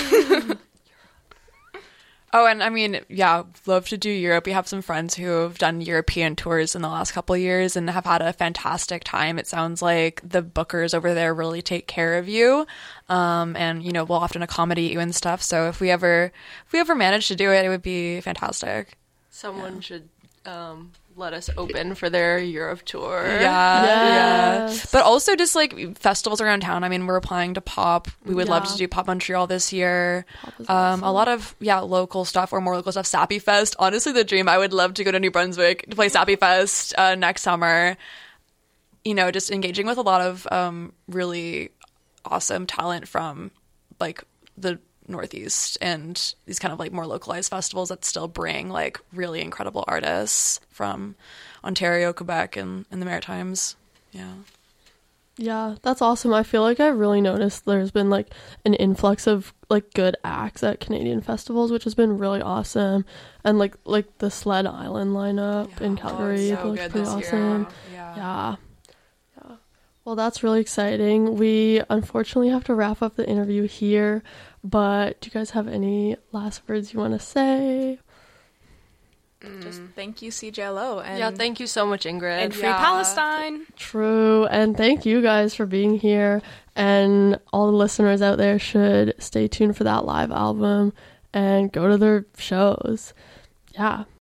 [SPEAKER 10] Oh, and I mean, love to do Europe. We have some friends who have done European tours in the last couple of years and have had a fantastic time. It sounds like the bookers over there really take care of you, and we'll often accommodate you and stuff. So if we ever manage to do it, it would be fantastic.
[SPEAKER 8] Someone should let us open for their Europe tour.
[SPEAKER 11] Yeah. But also just like festivals around town. I mean, we're applying to Pop. We would love to do Pop Montreal this year.
[SPEAKER 7] Awesome.
[SPEAKER 11] A lot of local stuff or more local stuff. Sappy Fest, honestly, the dream. I would love to go to New Brunswick to play Sappy Fest next summer. You know, just engaging with a lot of really awesome talent from like the Northeast and these kind of like more localized festivals that still bring like really incredible artists from Ontario, Quebec, and the Maritimes.
[SPEAKER 7] Yeah, that's awesome. I feel like I really noticed there's been like an influx of like good acts at Canadian festivals, which has been really awesome. And like the Sled Island lineup in Calgary looks pretty awesome. Yeah. Well, that's really exciting. We unfortunately have to wrap up the interview here, but do you guys have any last words you want to say?
[SPEAKER 16] Just thank you, CJLO. And
[SPEAKER 8] thank you so much, Ingrid.
[SPEAKER 16] And Free Palestine.
[SPEAKER 7] True. And thank you guys for being here. And all the listeners out there should stay tuned for that live album and go to their shows. Yeah.